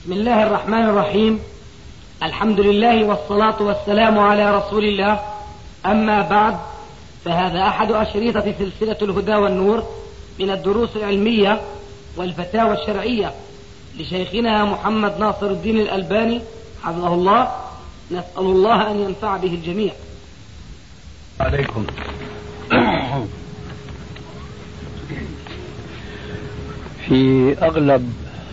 بسم الله الرحمن الرحيم. الحمد لله والصلاة والسلام على رسول الله. أما بعد، فهذا أحد أشريطة سلسلة الهدى والنور من الدروس العلمية والفتاوى الشرعية لشيخنا محمد ناصر الدين الألباني حفظه الله. نسأل الله أن ينفع به الجميع. عليكم. في أغلب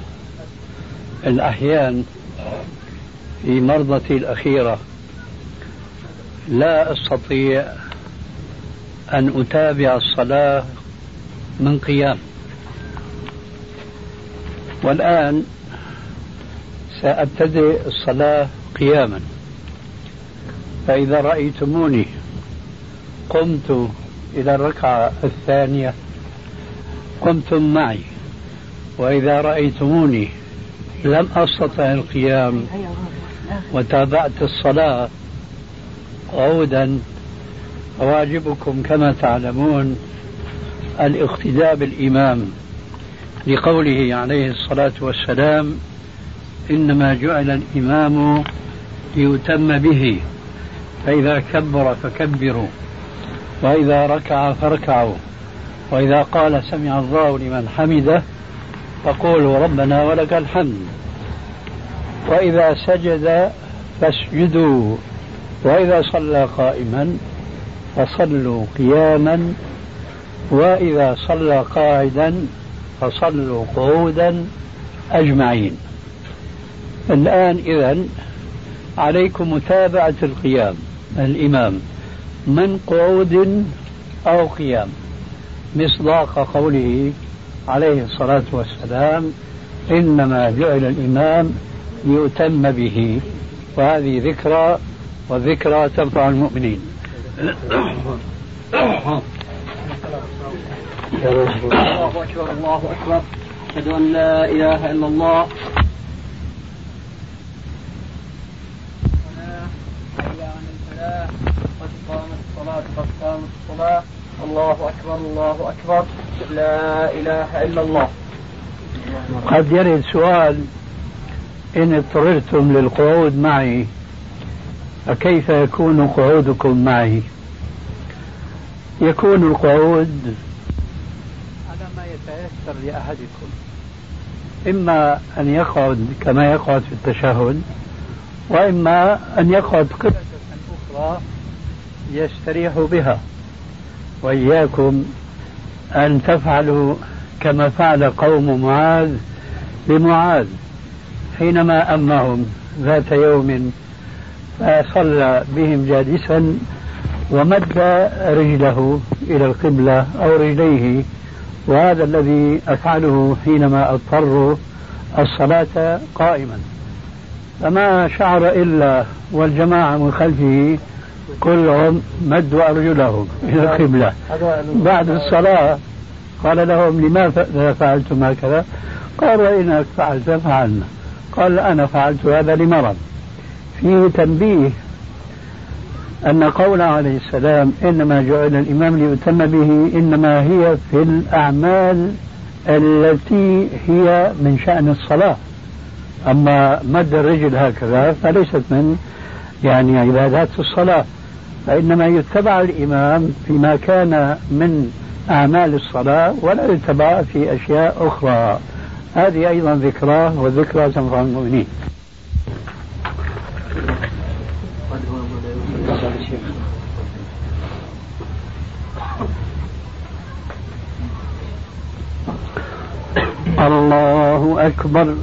الأحيان في مرضتي الأخيرة لا أستطيع أن أتابع الصلاة من قيام، والآن سأبتدئ الصلاة قياما، فإذا رأيتموني قمت إلى الركعة الثانية قمتم معي، وإذا رأيتموني لم أستطع القيام وتابعت الصلاة قعودا، فواجبكم كما تعلمون الاقتداء بالإمام، لقوله عليه الصلاة والسلام: إنما جعل الإمام ليتم به، فإذا كبر فكبروا، وإذا ركع فاركعوا، وإذا قال سمع الله لمن حمده فقولوا ربنا ولك الحمد، وإذا سجد فاسجدوا، وإذا صلى قائما فصلوا قياما، وإذا صلى قاعدا فصلوا قعودا أجمعين. الآن إذن عليكم متابعة القيام الإمام من قعود أو قيام، مصداق قوله عليه الصلاة والسلام: إنما جعل الإمام ليؤتم به. وهذه ذكرى، والذكرى تنفع المؤمنين. الله أكبر، الله أكبر، أشهد أن لا إله إلا الله. قد قامت الصلاة، قد قامت الصلاة. الله أكبر، الله أكبر، لا إله إلا الله. قد يرد سؤال: إن اضطررتم للقعود معي فكيف يكون قعودكم معي؟ يكون القعود على ما يتيسر لأحدكم، إما أن يقعد كما يقعد في التشهد، وإما أن يقعد قبلة أخرى يستريح بها. وإياكم أن تفعلوا كما فعل قوم معاذ لمعاذ حينما أمهم ذات يوم فصلى بهم جالسا ومد رجله إلى القبلة أو رجليه، وهذا الذي أفعله حينما أضطر الصلاة قائما، فما شعر إلا والجماعة من خلفه كلهم مدوا أرجلهم إلى القبلة. بعد الصلاة قال لهم: لماذا فعلتم هكذا؟ قالوا: إنك فعلت فعلنا. قال: أنا فعلت هذا لمرض. فيه تنبيه أن قوله عليه السلام: إنما جعل الإمام ليؤتم به، إنما هي في الأعمال التي هي من شأن الصلاة، أما مد الرجل هكذا فليست من عبادات الصلاة، فإنما يتبع الإمام فيما كان من أعمال الصلاة ولا يتبع في أشياء أخرى. هذه أيضا ذكرى، والذكرى تنفع المؤمنين. الله أكبر.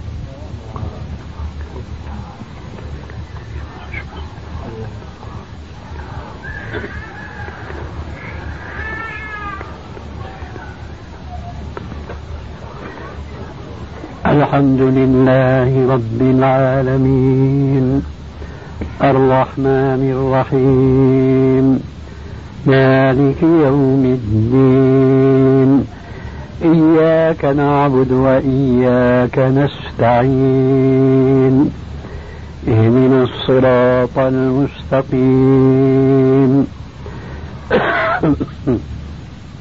الحمد لله رب العالمين، الرحمن الرحيم، مالك يوم الدين، إياك نعبد وإياك نستعين، اهدنا الصراط المستقيم،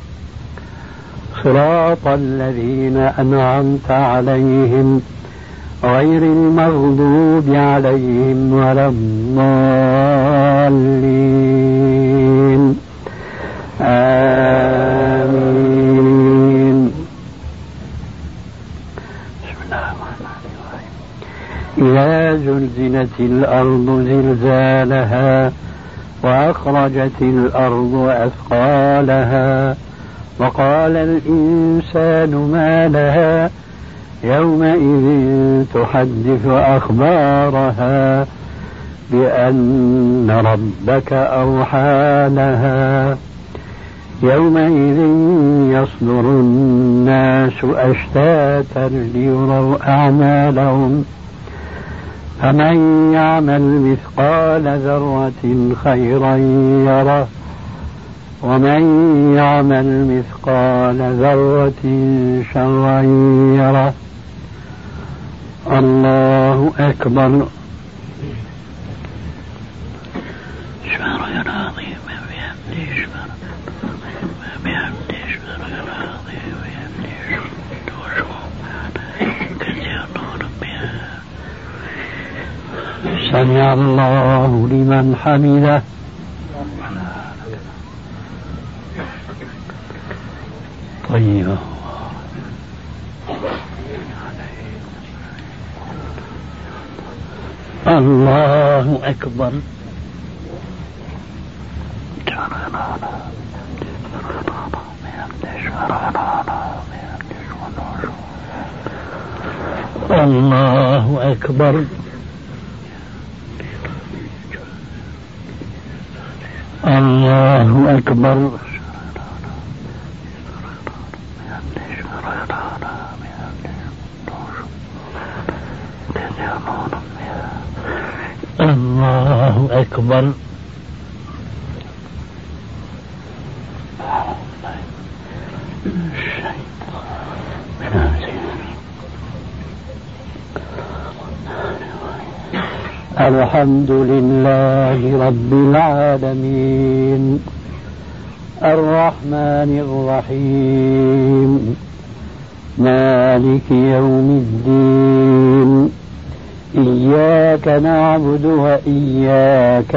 صراط الذين أنعمت عليهم غير المغضوب عليهم ولا الضالين آمين. بسم الله الرحمن الرحيم. إذا زلزلت الأرض زلزالها وأخرجت الأرض أثقالها وقال الإنسان ما لها يومئذ تحدث أخبارها بأن ربك أوحى لها يومئذ يصدر الناس أشتاتا ليروا أعمالهم فمن يعمل مثقال ذرة خيرا يره ومن يعمل مثقال ذرة شرا يره. الله أكبر. سمع الله لمن حمده. طيب. الله أكبر. الله أكبر. الله أكبر. الله أكبر. الحمد لله رب العالمين الرحمن الرحيم مالك يوم الدين إياك نعبد وإياك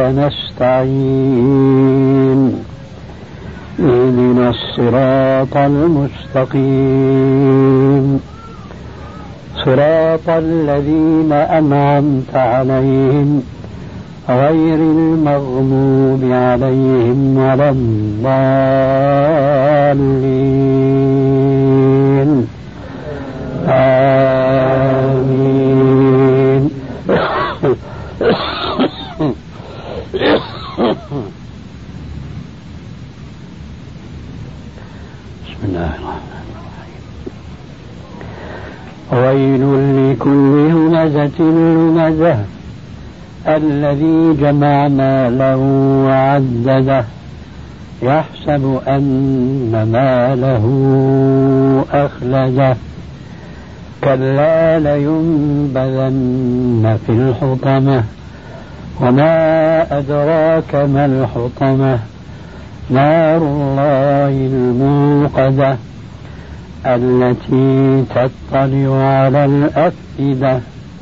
نستعين اهدنا الصراط المستقيم صراط الذين أنعمت عليهم غير المغضوب عليهم ولا الضالين آمين. بسم الله الرحمن الرحيم. ويل لكل همزة لمزة الذي جمع ماله وعدده يحسب أن ماله أخلده كلا لينبذن في الحطمة وما أدراك ما الحطمة نار الله الموقدة التي تطلع على الأفئدة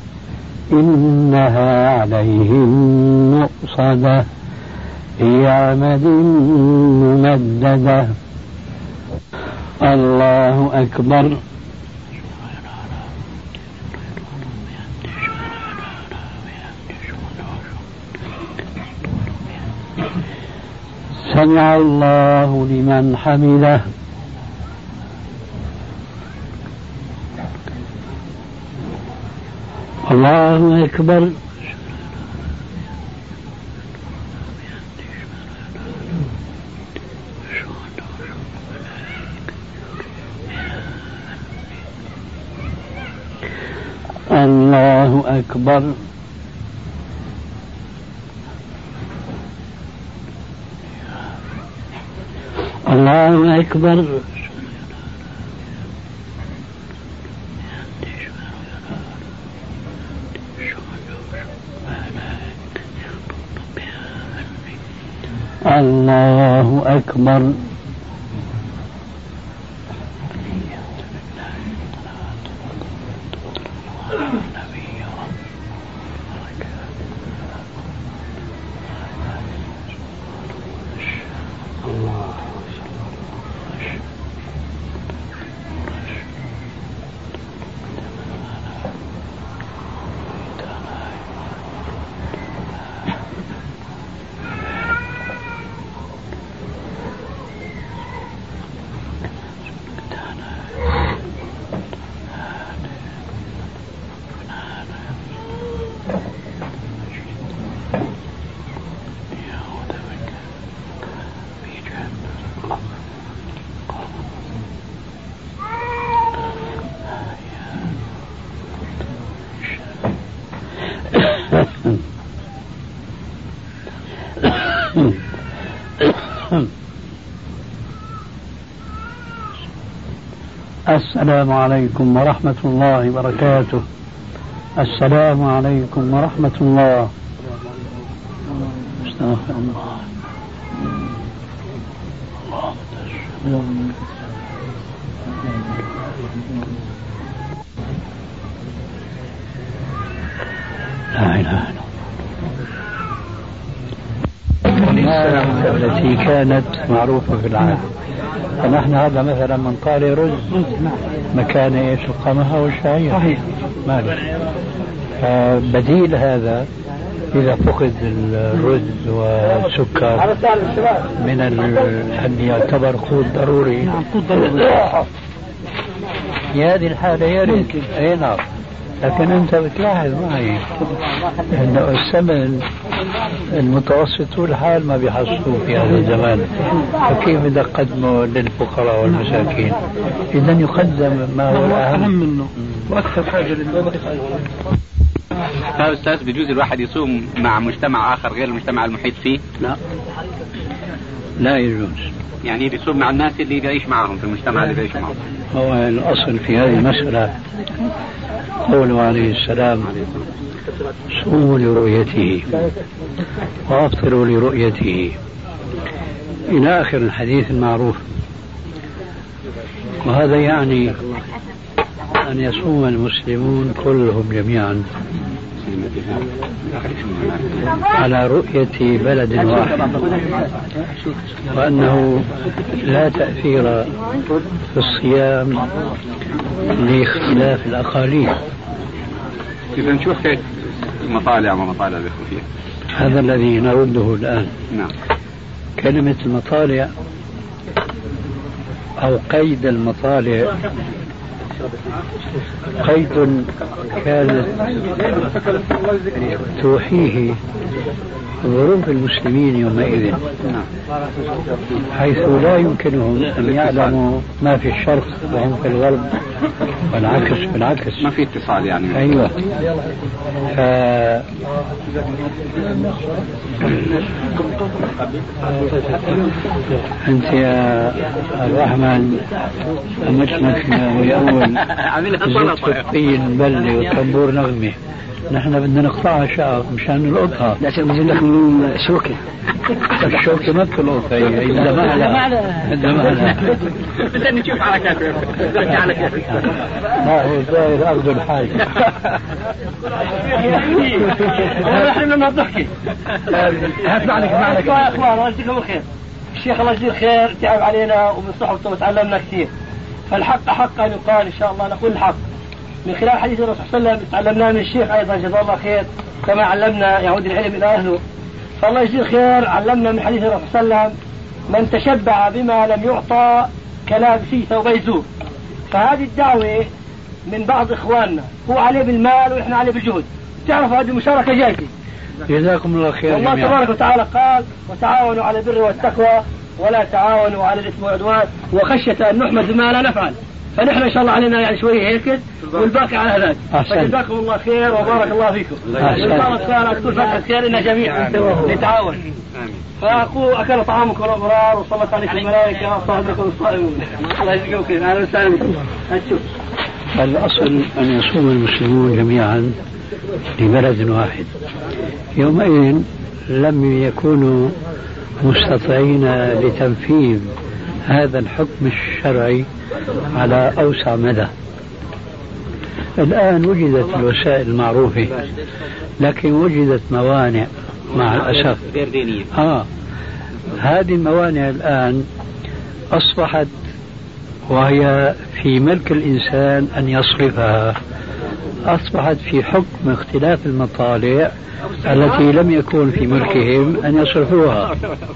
إنها عليهم مؤصدة في عمد ممددة. الله أكبر. سمع الله لمن حمده. الله أكبر. الله أكبر. الله أكبر. الله أكبر. السلام عليكم ورحمة الله وبركاته. السلام عليكم ورحمة الله. استغفر الله. لا إله إلا الله. التي كانت معروفة في العالم، فنحن هذا مثلا من طال رز مكان ايش؟ القمح والشعير. بديل هذا إذا فقد الرز والسكر من أن يعتبر قوت ضروري، في هذه الحالة يرد. أي نعم. لكن أنت بتلاحظ معي أنه الثمن المتوسط طول الحال ما بيحصلوه في هذا الزمان، فكيف بدك تقدمه للفقراء والمساكين؟ إذا يقدم ما هو أهم منه وأكثر حاجة للناس. أستاذ، بيجوز الواحد يصوم مع مجتمع آخر غير المجتمع المحيط فيه؟ لا يجوز. يعني بيصوم مع الناس اللي بيعيش معهم في المجتمع اللي بيعيش معهم. هو الأصل في هذه المسألة قوله عليه السلام: صوموا لرؤيته وأفطروا لرؤيته، إلى آخر الحديث المعروف. وهذا يعني أن يصوم المسلمون كلهم جميعا على رؤية بلد واحد، وأنه لا تأثير في الصيام لاختلاف الأقاليم. إذا شو حكاية المطالع ومطالع الإخوة؟ هذا الذي نرده الآن. نعم. كلمة المطالع أو قيد المطالع قيد كانت توحيه ظروف المسلمين يومئذ، حيث لا يمكنهم أن يعلموا ما في الشرق وهم في الغرب، والعكس ما في اتصال يعني. أيوة. أنت يا الرحمن مثلك ويقول زيت بلي وطنبور نغمي، نحن بدنا نقطعها شعب مشان نلقطها. لا شيء بجيب لك من شوكة. الشوكة ما تلقط هي إلا معلها. بدنا نشوف حركاته. ما هو الظاهر أخذ الحاج. نحن من الضحكة. هات معك يا أخوان، الله يجزيكم الخير. الشيخ الله يجزيه الخير تعب علينا ومن صحبته وتعلمنا كثير، فالحق حق أن يقال. إن شاء الله نقول الحق من خلال حديث الرسول صلى الله عليه وسلم. تعلمناه من الشيخ أيضا جزاه الله خير، كما علمنا يعود العلم إلى أهله. فالله يجزيه الخير علمنا من حديث الرسول صلى الله عليه وسلم: من تشبع بما لم يعطى كلابسه ثوبي زور. فهذه الدعوة من بعض إخواننا، هو عليه بالمال وإحنا عليه بالجهد. تعرفوا هذه المشاركة جايزة. جزاكم الله خير. الله تبارك وتعالى قال: وتعاونوا على البر والتقوى ولا تعاونوا على الإثم والعدوان وخشية أن نحمد بما لا نفعل. فنحن إن شاء الله علينا يعني شوية هيك والباقي على هذا. فجزاكم الله خير وبارك الله فيكم. وبارك الله تكون فتحة خير إن جميعا نتعاون. فأقول: أكل طعامكم الأبرار وصلت عليكم الملائكة وصحبكم الصائمون. الله يجزيكم خير. أهلا وسهلا بكم. الأصل أن يصوم المسلمون جميعا لبلد واحد. يومئذ لم يكونوا مستطيعين لتنفيذ هذا الحكم الشرعي على أوسع مدى. الآن وجدت الوسائل المعروفة، لكن وجدت موانع مع الأسف. هذه الموانع الآن أصبحت وهي في ملك الإنسان أن يصرفها، أصبحت في حكم اختلاف المطالع التي لم يكن في ملكهم أن يصرفوها.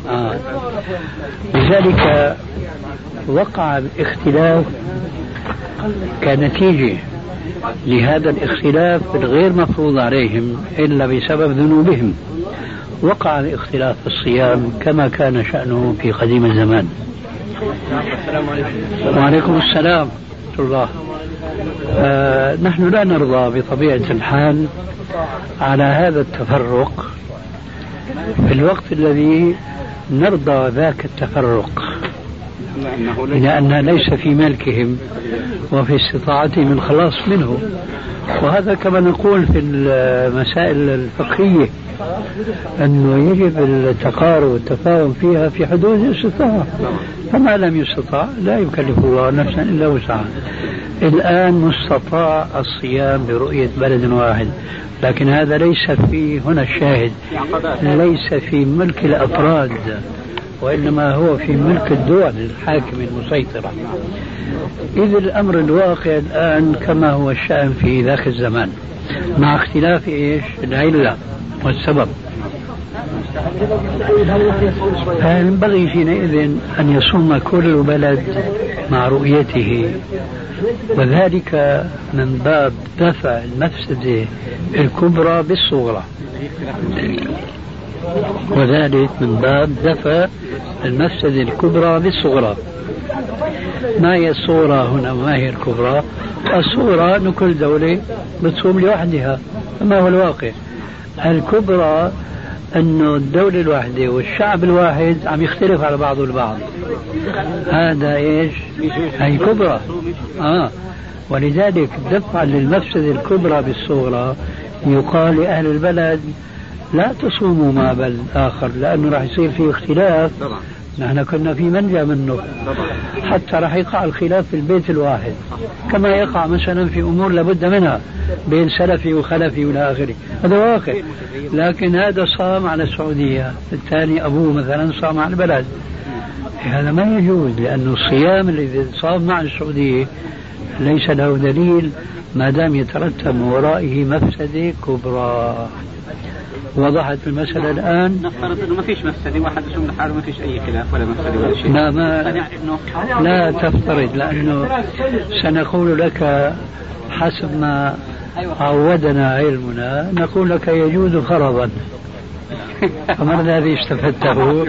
لذلك وقع الاختلاف كنتيجة لهذا الاختلاف الغير مفروض عليهم إلا بسبب ذنوبهم. وقع الاختلاف في الصيام كما كان شأنه في قديم الزمان. وعليكم السلام ورحمة الله. نحن لا نرضى بطبيعة الحال على هذا التفرق في الوقت الذي نرضى ذاك التفرق. لأن ليس في ملكهم وفي استطاعتهم الخلاص منه. وهذا كما نقول في المسائل الفقهية أنه يجب التقارب والتفاهم فيها في حدود الاستطاعة، فما لم يستطع لا يكلف الله نفسا إلا وسعها. الآن مستطاع الصيام برؤية بلد واحد، لكن هذا ليس في هنا الشاهد، ليس في ملك الأفراد، وإنما هو في ملك الدول الحاكمة المسيطرة. إذ الأمر الواقع الآن كما هو الشأن في ذاك الزمان، مع اختلاف العلة والسبب. فينبغي حينئذ أن يصوم كل بلد مع رؤيته، وذلك من باب دفع المفسدة الكبرى بالصغرى، وذلك من باب دفع المفسدة الكبرى بالصغرى. ما هي الصغرى هنا وما هي الكبرى؟ الصغرى أن كل دولة بتصوم لوحدها، فما هو الواقع. الكبرى أنه الدولة الواحدة والشعب الواحد عم يختلف على بعضه البعض، هذا هي كبرى. ولذلك دفع للمفسدة الكبرى بالصغرى يقال لأهل البلد لا تصوموا مع بلد آخر، لأنه راح يصير فيه اختلاف. نحن كنا في منجا منه، حتى راح يقع الخلاف في البيت الواحد، كما يقع مثلا في أمور لابد منها بين سلفي وخلفي ولا آخره، هذا واقع. لكن هذا صام على السعودية، الثاني أبوه مثلا صام على البلد، هذا ما يجوز، لأنه الصيام الذي صام مع السعودية ليس له دليل ما دام يترتب من ورائه مفسدة كبرى. وضحت المسألة الآن. نفترض أنه ما فيش مفسدة، واحد يصوم لحاله ما فيش أي خلاف ولا مفسدة ولا شيء. لا تفترض، لأنه سنقول لك حسب ما عودنا علمنا، نقول لك يجوز فرضا، فما الذي استفدته؟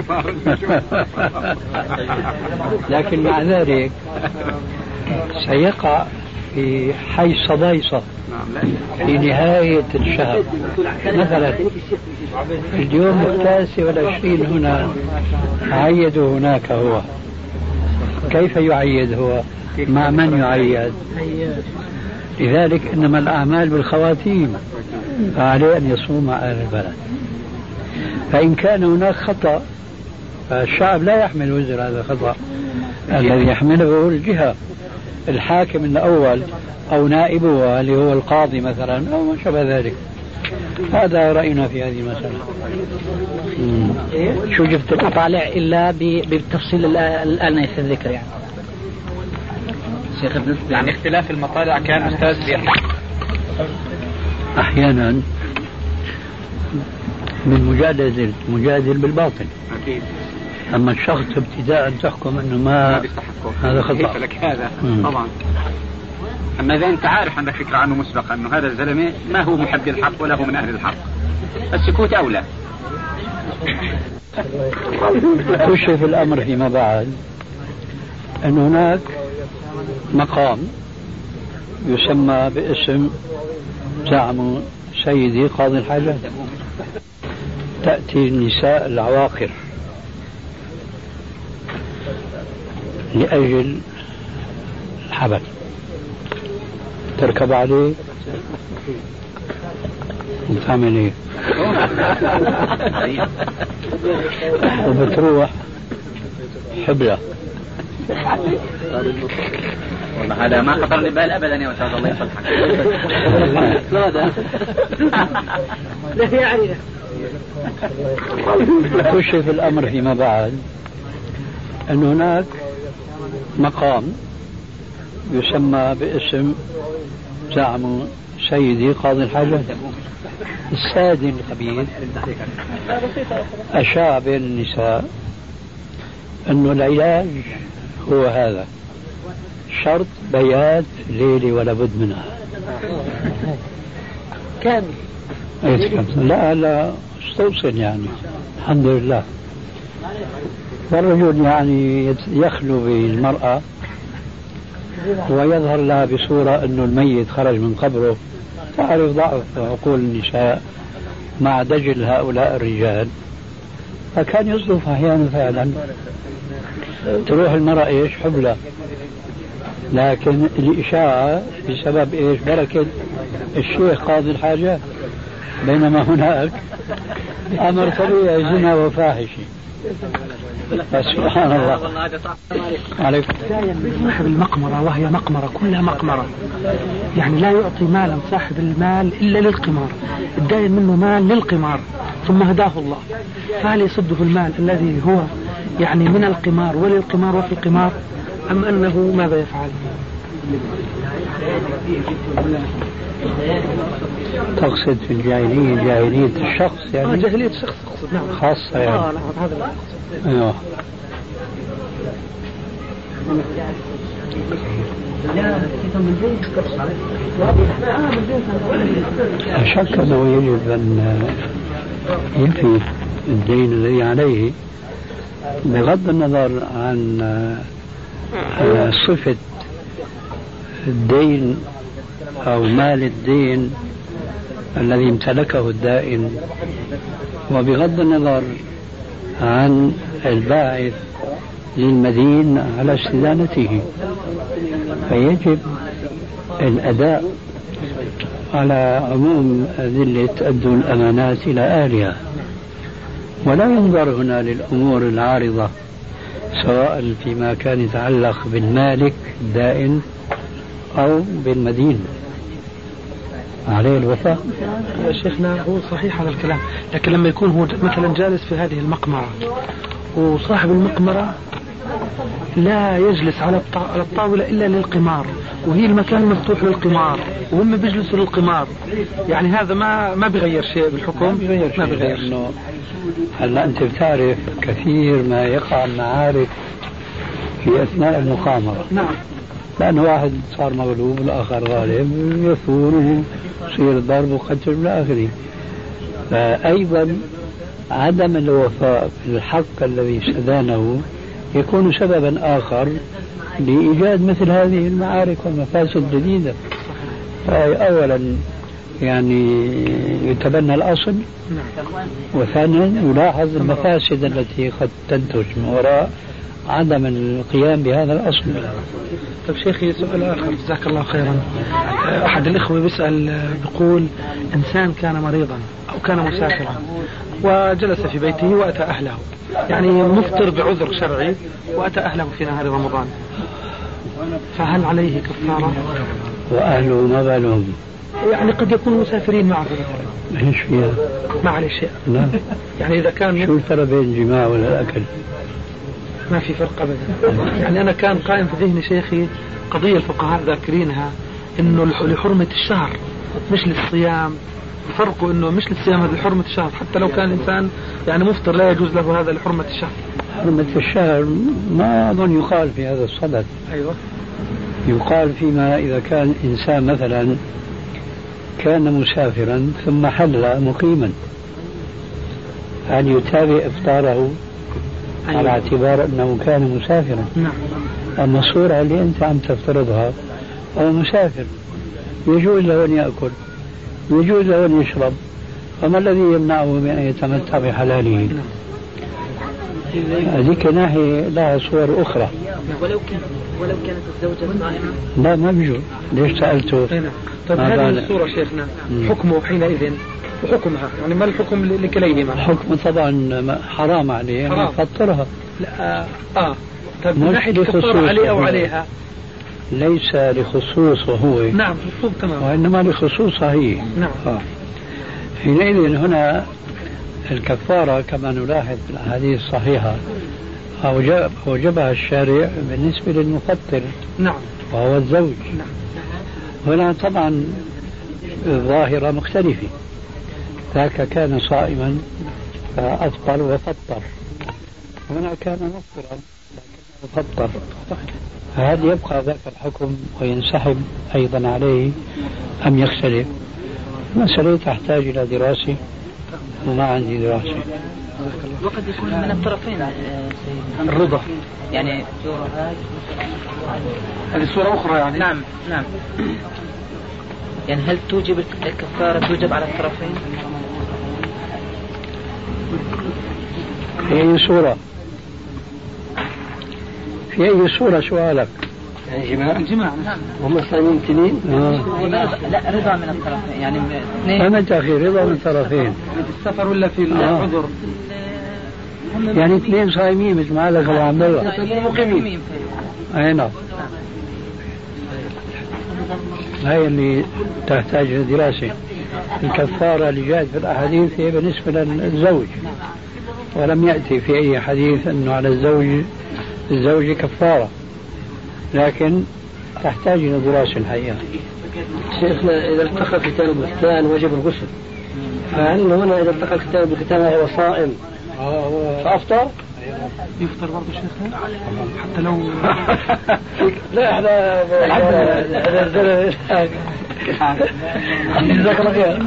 لكن مع ذلك سيقع في حي صبايصة في نهاية الشهر، مثلا اليوم 29 هنا عيد هناك، هو كيف يعيد؟ هو مع من يعيد؟ لذلك إنما الأعمال بالخواتيم، فعليه أن يصوم مع أهل البلد. فإن كان هناك خطأ فالشعب لا يحمل وزر هذا الخطأ، الذي يحمله الجهة، الحاكم الأول أو نائبه اللي هو القاضي مثلا أو ما شابه ذلك. هذا رأينا في هذه المسألة. شو جبت الأطالع إلا بالتفصيل الآن في الذكر يعني اختلاف المطالع كان أستاذ أحيانا من مجادل بالباطل. أكيد. أما الشخص ابتداء تحكم أنه ما هذا خطأ لك هذا طبعا. أما إذا أنت عارف عندك فكرة عنه مسبقا أنه هذا الزلمة ما هو محب الحق ولا هو من أهل الحق، السكوت أولى. كشف الأمر فيما بعد أن هناك مقام يسمى باسم زعم سيدي قاضي الحاجات، تأتي النساء العواقر لأجل الحبل، تركب عليه وتعمل ايه وبتروح حبلة. والله هذا ما خطر لي بال أبدا يا أستاذ، الله يصلحك. كشف الأمر فيما بعد أن هناك مقام يسمى باسم زعم سيدي قاضي الحاجات، السادن الخبيث أشاع بين النساء أن العلاج هو هذا، شرط بيات ليلي ولا بد منها كامل. لا استوصل يعني الحمد لله. والرجل يعني يخلو بالمرأة ويظهر لها بصورة أنه الميت خرج من قبره، تعرف ضعف عقول النساء مع دجل هؤلاء الرجال، فكان يصدف أحيانا فعلا تروح المرأة إيش حبلى، لكن الإشاعة بسبب إيش بركة الشيخ قاضي الحاجات، بينما هناك أمر طبيعي زنا وفاحشة. سبحان الله. عليكم. صاحب المقمرة وهي مقمرة كلها مقمرة، يعني لا يعطي مالا صاحب المال إلا للقمار، الداين منه مال للقمار ثم هداه الله، فهل يصده المال الذي هو يعني من القمار وللقمار وفي القمار، أم أنه ماذا يفعل؟ تقصد في الجاهلية جاهلية الشخص يعني؟ جاهلية الشخص أقصد. نعم. خاصة يعني. نعم هذا. أيوه. لا شك أنه يجب أن ينفي الدين الذي عليه بغض النظر عن صفة الدين أو مال الدين الذي امتلكه الدائن، وبغض النظر عن الباعث للمدين على استدانته، فيجب الأداء على عموم أدلة أدوا الأمانات إلى أهلها، ولا ينظر هنا للأمور العارضة سواء فيما كان يتعلق بالمالك الدائن أو بالمدين، عليه الوفاء. يا شيخنا هو صحيح هذا الكلام، لكن لما يكون هو مثلا جالس في هذه المقمرة وصاحب المقمرة لا يجلس على الطاولة إلا للقمار، وهي المكان مفتوح للقمار وهم بيجلسوا للقمار، يعني هذا ما بيغير شيء بالحكم؟ ما بيغير شيء. هلا أنت بتعرف كثير ما يقع المعارك في أثناء المقامرة. نعم. لأن واحد صار مغلوب والآخر غالب يثور ويصير ضرب وقتل إلى آخره. فأيضا عدم الوفاء بالحق الذي استدانه يكون سببا آخر لإيجاد مثل هذه المعارك والمفاسد الجديدة. فأولا يعني يتبنى الأصل، وثانيا يلاحظ المفاسد التي قد تنتج من وراء عدم القيام بهذا الأصل. طيب شيخي سؤال آخر جزاك الله خيرا. أحد الإخوة بيسأل بيقول إنسان كان مريضا أو كان مسافرا وجلس في بيته وأتى أهله، يعني مفطر بعذر شرعي وأتى أهله في نهار رمضان، فهل عليه كفارة؟ وأهله ما بالهم؟ يعني قد يكونوا مسافرين معه مثلا. ايش فيها؟ ما عليه شيء. لا. يعني إذا كان شو الفرق بين الجماع والأكل؟ ما في فرق أبدا. يعني أنا كان قائم في ذهني شيخي قضية الفقهاء ذاكرينها إنه لحرمة الشهر مش للصيام، فرقه إنه مش للصيام، هذا لحرمة الشهر، حتى لو كان إنسان يعني مفطر لا يجوز له هذا لحرمة الشهر. حرمة الشهر ما أظن يقال في هذا الصدد. أيوة. يقال فيما إذا كان إنسان مثلا كان مسافرا ثم حل مقيما، هل يتابع إفطاره؟ أيوة. على اعتبار أنه كان مسافرا. نعم. أما الصورة اللي أنت عم تفترضها هو مسافر يجوز له أن يأكل يجوز له أن يشرب، فما الذي يمنعه من أن يتمتع بحلاله؟ هذيك ناحية لها صور أخرى. ولو كانت الزوجة صائمة؟ لا ما بيجوز. ليش سألته؟ طيب هذه الصورة شيخنا حكمه حينئذ وحكمها، يعني ما الحكم لكليهما؟ الحكم طبعا حرام عليه يعني يفطرها. لا طيب من ناحية الكفارة عليه أو عليها؟ ليس لخصوصه هو. نعم مفهوم تمام. وإنما لخصوصها هي. نعم. حينئذ هنا الكفارة كما نلاحظ في الأحاديث الصحيحة أوجبها الشارع بالنسبة للمفطر. نعم. وهو الزوج. نعم. هنا طبعا ظاهرة مختلفة، ذاك كان صائما فأفطر وفطر، هنا كان مفطرا لكنه فطر، فهل يبقى ذاك الحكم وينسحب أيضا عليه أم يختلف؟ مسألة تحتاج إلى دراسة وما عندي دراسة. وقد يكون من الطرفين الرضا، يعني هذه صورة أخرى يعني. نعم. يعني هل توجب الكفارة توجب على الطرفين؟ في أي صورة؟ في أي صورة سؤالك؟ يعني جماعة هم صايمين تنين؟ لا رضا من الطرفين يعني اثنين. فهمت أخي رضا من الطرفين. في السفر ولا في العذر؟ يعني اثنين صايمين مثل ما قال أبو عبد الله. مقيمين. أي نعم. هاي اللي تحتاج لدراسة. الكفارة اللي جاءت في الأحاديث هي بالنسبة للزوج، ولم يأتي في أي حديث أنه على الزوج كفارة، لكن تحتاج إلى دراسة الحقيقة. شيخنا إذا التقى الختان بالختان وجب الغسل، فهل هنا إذا التقى الختان بالختان وهو صائم فأفطر؟ يفطر برضه شيخنا حتى لو لا احنا جزاك الله خير.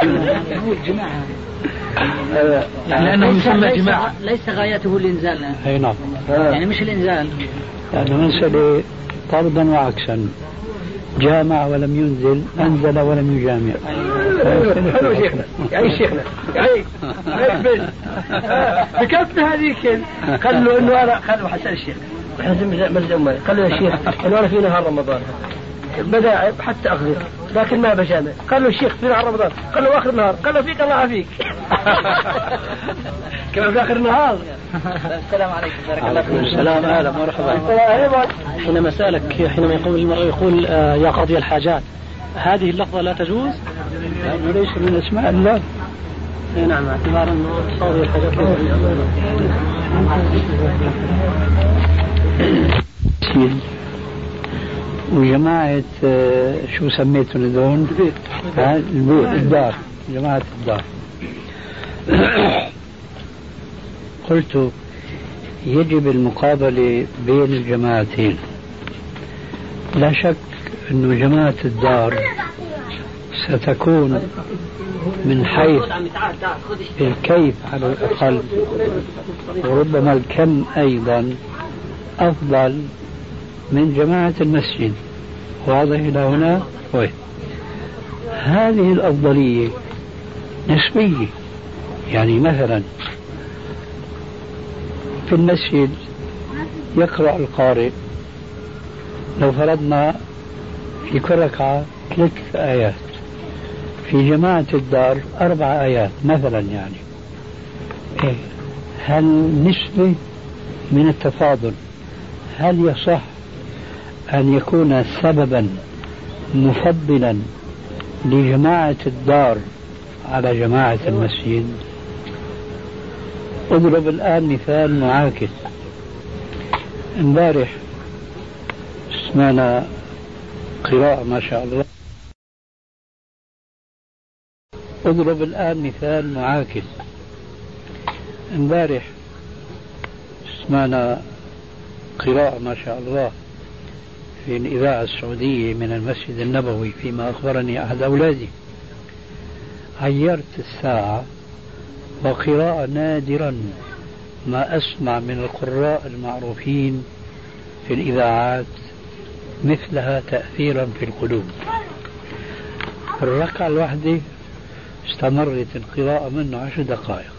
لأنه يسمى جماعة ليس غايته الإنزال. أي نعم. يعني مش الإنزال، لأنه مسألة طردا وعكسا، جامع ولم ينزل، أنزل ولم يجامع. حلو شيخنا، يعني شيخنا يعني بكفي هذيك. قال له إنه أنا قال له حسن الشيخ مسجد أمي، قال له يا شيخ إنه أنا في نهار رمضان بدأ حتى أخذ لكن ما بجامع. قال له الشيخ في نهار رمضان، قال له آخر النهار، قال له فيك الله عافيك. كما في آخر النهار. السلام عليكم بارك الله فيك. السلام أهلا مرحبا. حينما سألك حينما يقول المرء يقول يا قاضي الحاجات، هذه اللفظة لا تجوز؟ لأنه ليس من أسماء الله. نعم اعتبارا أنه قاضي الحاجات. وجماعة شو سميتهم هذول؟ البيت الدار، جماعة الدار. قلت يجب المقابلة بين الجماعتين. لا شك أن جماعة الدار ستكون من حيث الكيف على الأقل وربما الكم أيضا أفضل من جماعة المسجد. واضح إلى هنا؟ هذه الأفضلية نسبية. يعني مثلا في المسجد يقرأ القارئ لو فرضنا في كل ركعة 3 آيات، في جماعة الدار 4 آيات مثلا. يعني هل نسبة من التفاضل هل يصح أن يكون سببا مفضلا لجماعة الدار على جماعة المسجد؟ اضرب الآن مثال معاكس. امبارح سمعنا قراءة ما شاء الله. اضرب الآن مثال معاكس. امبارح سمعنا قراءة ما شاء الله في الإذاعة السعودية من المسجد النبوي، فيما أخبرني أحد أولادي. عيرت الساعة وقراءة نادرا ما أسمع من القراء المعروفين في الإذاعات مثلها تأثيرا في القلوب. الركعة الواحدة استمرت القراءة منه 10 دقائق.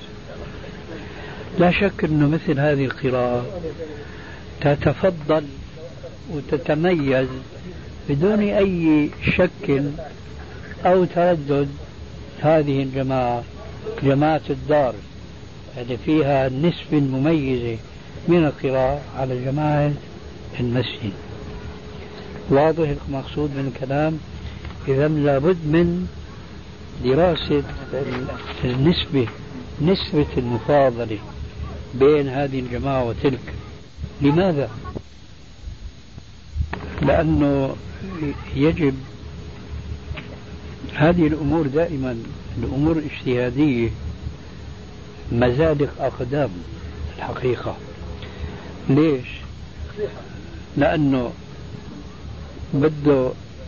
لا شك أنه مثل هذه القراءة تتفضل وتتميز بدون أي شك أو تردد. هذه الجماعة جماعة الدار اللي فيها نسبة مميزة من القراءة على جماعة المسجد. واضح المقصود من الكلام؟ إذا لابد من دراسة نسبة المفاضلة بين هذه الجماعة وتلك. لماذا؟ لأنه يجب هذه الأمور دائما الأمور الاجتهادية مزادق أقدام الحقيقة. ليش؟ لأنه بده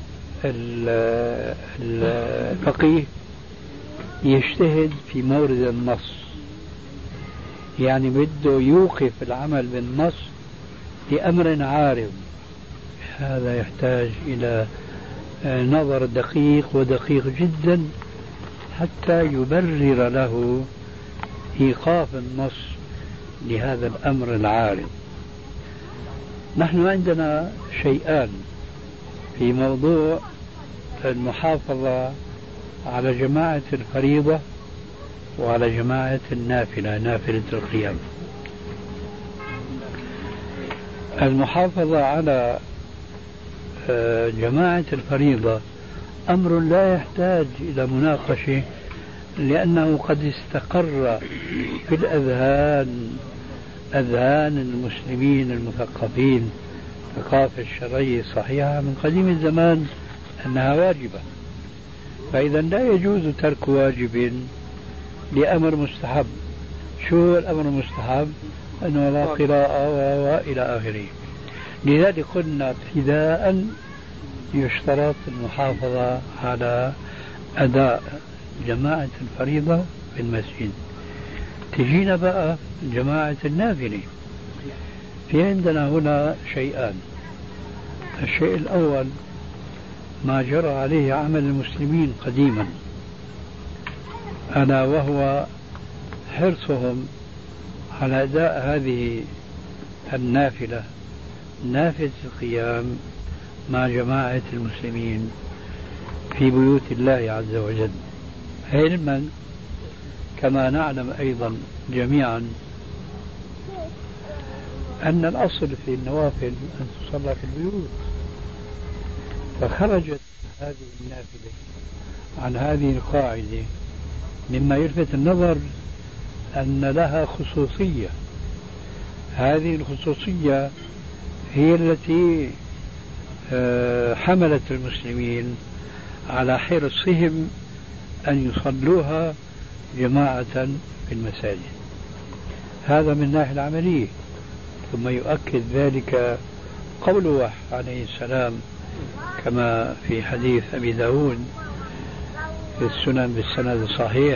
الفقيه يجتهد في مورد النص، يعني بده يوقف العمل بالنص لأمر عارض. هذا يحتاج إلى نظر دقيق ودقيق جدا حتى يبرر له إيقاف النص لهذا الأمر العارض. نحن عندنا شيئان في موضوع المحافظة على جماعة الفريضة وعلى جماعة النافلة، نافلة القيام. المحافظة على جماعة الفريضة أمر لا يحتاج إلى مناقشة، لأنه قد استقر في أذهان المسلمين المثقفين ثقافة الشرعية صحيحة من قديم الزمان أنها واجبة. فإذا لا يجوز ترك واجب لأمر مستحب. شو هو الأمر المستحب؟ أنه لا قراءة وإلى آخره. لذلك قلنا ابتداء يشترط المحافظة على أداء جماعة الفريضة في المسجد. تجينا بقى جماعة النافلة. في عندنا هنا شيئان. الشيء الأول ما جرى عليه عمل المسلمين قديما، ألا وهو حرصهم على أداء هذه النافلة، نافلة القيام مع جماعة المسلمين في بيوت الله عز وجل، علما كما نعلم أيضا جميعا أن الأصل في النوافل أن تصلى في البيوت. فخرجت هذه النافلة عن هذه القاعدة، مما يلفت النظر أن لها خصوصية. هذه الخصوصية هي التي حملت المسلمين على حرصهم أن يصلوها جماعة في المساجد. هذا من الناحية العملية. ثم يؤكد ذلك قوله عليه السلام كما في حديث أبي داود في السنن بالسند الصحيح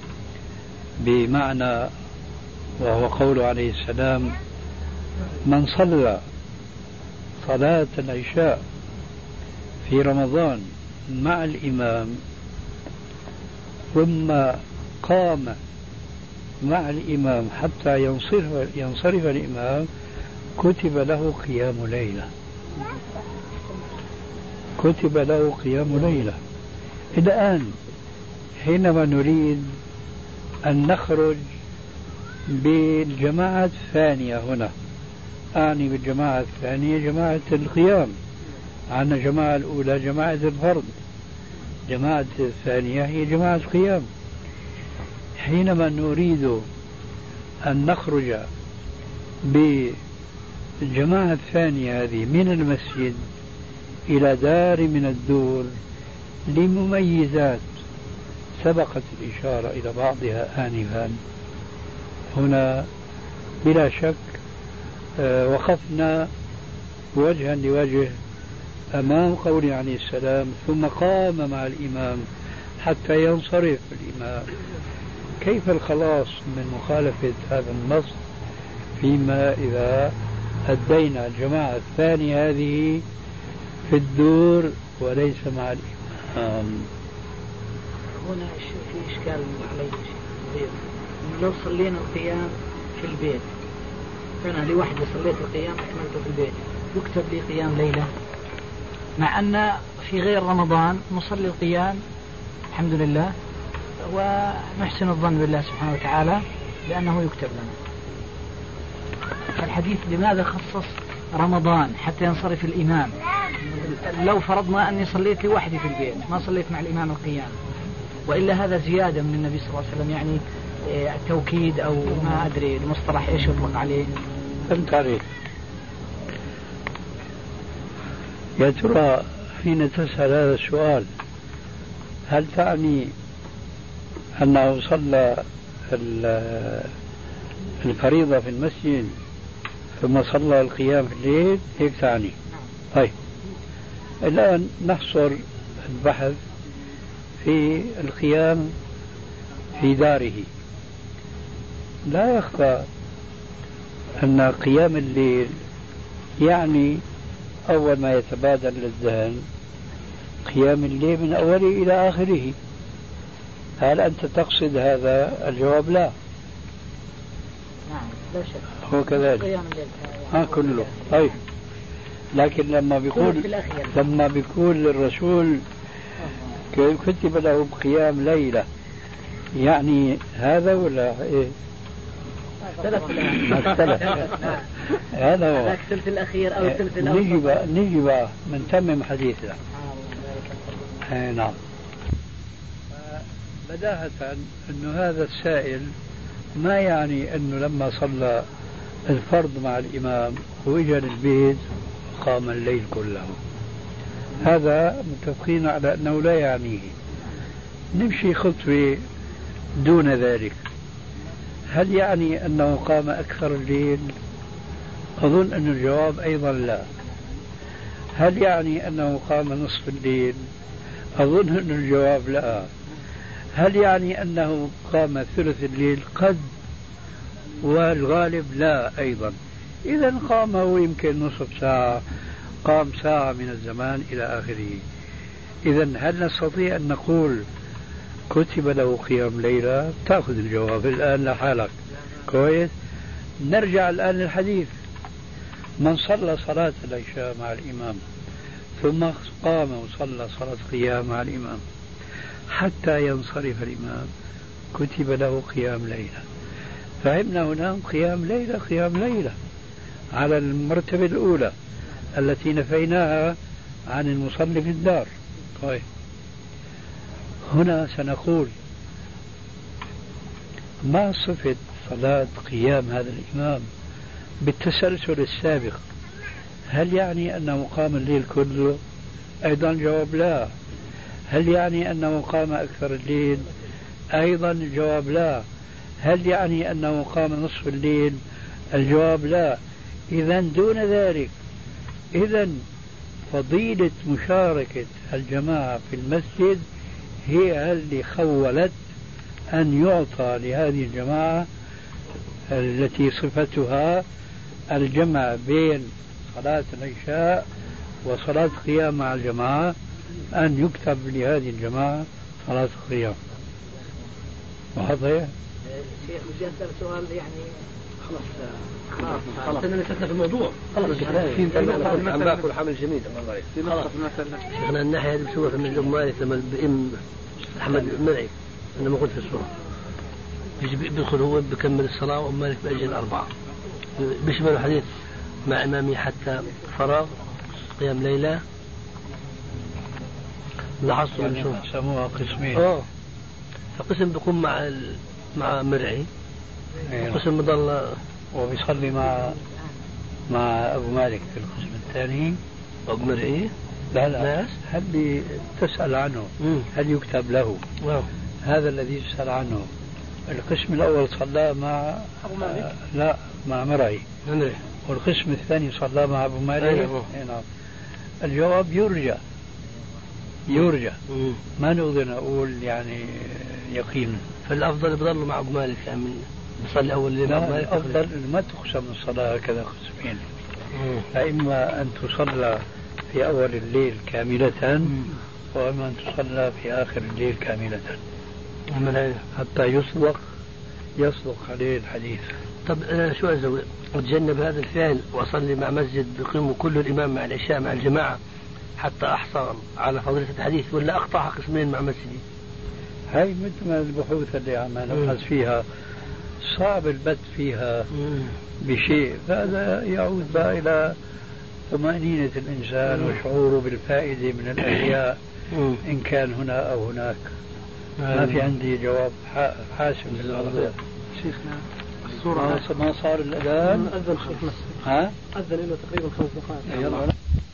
بمعنى، وهو قوله عليه السلام: من صلى صلاة العشاء في رمضان مع الإمام ثم قام مع الإمام حتى ينصرف الإمام كتب له قيام ليلة. كتب له قيام ليلة. الآن حينما نريد أن نخرج بالجماعة الثانية، هنا أعني بالجماعة الثانية جماعة القيام، عندنا جماعة الأولى جماعة الفرض، جماعة الثانية هي جماعة القيام. حينما نريد أن نخرج بالجماعة الثانية هذه من المسجد إلى دار من الدور لمميزات سبقت الإشارة إلى بعضها آنفا، هنا بلا شك وقفنا وجها لوجه أمام قوله عليه السلام: ثم قام مع الإمام حتى ينصرف الإمام. كيف الخلاص من مخالفة هذا النص فيما إذا أدينا الجماعة الثانية هذه في الدور وليس مع الإمام؟ هنا في إشكال علي. لو صلينا القيام في البيت، فأنا لوحدي صليت القيام أكملته في البيت، يكتب لي قيام ليلة، مع أن في غير رمضان نصلي القيام الحمد لله ونحسن الظن بالله سبحانه وتعالى لأنه يكتب لنا. فالحديث لماذا خصص رمضان حتى ينصرف الإمام؟ لو فرضنا أني صليت لوحدي في البيت ما صليت مع الإمام القيام، وإلا هذا زيادة من النبي صلى الله عليه وسلم، يعني التوكيد أو ما أدري المصطلح إيش يطلق عليه. فهمت عليك. يا ترى حين تسأل هذا السؤال هل تعني أنه صلى الفريضة في المسجد ثم صلى القيام في الليل؟ هيك تعني؟ طيب الآن نحصر البحث في القيام في داره. لا يخفى أن قيام الليل يعني أول ما يتبادر للذهن قيام الليل من أوله إلى آخره. هل أنت تقصد هذا؟ الجواب لا. لا شك. هو كذلك كله. طيب لكن لما بيقول للرسول كتب له قيام ليلة، يعني هذا ولا ايه؟ الثلث هذا هو الثلث الأخير أو الثلث الأول. نجي بقى نتمم حديثنا. نعم. بداهة أنه هذا السائل ما يعني أنه لما صلى الفرض مع الإمام وإجا للبيت قام الليل كله، هذا متفقين على أنه لا يعنيه. نمشي خطوة دون ذلك. هل يعني أنه قام أكثر الليل؟ أظن أن الجواب أيضا لا. هل يعني أنه قام نصف الليل؟ أظن أن الجواب لا. هل يعني أنه قام ثلث الليل؟ قد، والغالب لا أيضا. إذا قام هو يمكن نصف ساعة، قام ساعة من الزمان إلى آخره. إذا هل نستطيع أن نقول كتب له قيام ليلة؟ تأخذ الجواب الآن لحالك. كويس. نرجع الآن للحديث. من صلى صلاة العشاء مع الإمام ثم قام وصلى صلاة قيام مع الإمام حتى ينصرف الإمام كتب له قيام ليلة. فهمنا هنا قيام ليلة على المرتبة الأولى التي نفيناها عن المصلي في الدار. طيب هنا سنقول ما صفة صلاة قيام هذا الإمام بالتسلسل السابق؟ هل يعني أنه قام الليل كله؟ أيضا جواب لا. هل يعني أنه قام أكثر الليل؟ أيضا الجواب لا. هل يعني أنه قام نصف الليل؟ الجواب لا. إذا دون ذلك، إذا فضيلة مشاركة الجماعة في المسجد هي اللي خولت أن يعطى لهذه الجماعة التي صفتها الجمع بين صلاة العشاء وصلاة قيام مع الجماعة، أن يكتب لهذه الجماعة صلاة القيام. واضح؟ شيخ بدي أسأل سؤال يعني خلاص أنا نسيت في الموضوع. خلاص عم باكل حمل جميل. الله شيخنا الناحية هذه بشوفها من الأموال لما الإم أحمد مرعي أنا ما كنت في الصورة بيدخل هو بكمل الصلاة ومالك بأجل 4 بيشمل حديث مع إمامي حتى فراغ قيام ليلة. لاحظت يعني سموها قسمين. فقسم بيكون مع مرعي وقسم بضل وبيصلي مع أبو مالك في القسم الثاني. أبو مرعي لا هل تسأل عنه هل يكتب له؟ هذا الذي تسأل عنه القسم الأول صلى مع أبو مالك؟ لا مع مرعي. والقسم الثاني صلى مع أبو مالك. نعم. الجواب يرجى ما نقدر نقول يعني يقينا. فالأفضل يضل مع أبو مالك يعني نصلي أول ليلة. لا الأفضل ما تقسم الصلاة هكذا قسمين. فإما أن تصلى في أول الليل كاملة وإما أن تصلى في آخر الليل كاملة حتى يصدق عليه الحديث. طب أنا شو أسوي؟ أتجنب هذا الفعل وأصلي مع مسجد بقيم كل الإمام مع العشاء مع الجماعة حتى أحصل على فضيلة الحديث، ولا أقطع قسمين مع مسجدي؟ هاي مثل ما البحوث اللي عم نبحث فيها صعب البت فيها بشيء، فهذا يعود بقى إلى طمأنينة الإنسان وشعوره بالفائدة من الأشياء إن كان هنا أو هناك. ما في عندي جواب حاسم للموضوع. شيخنا الصورة ما صار الأذان؟ أذن شيخنا. ها؟ أذن له تقريبا 5 دقائق. يلا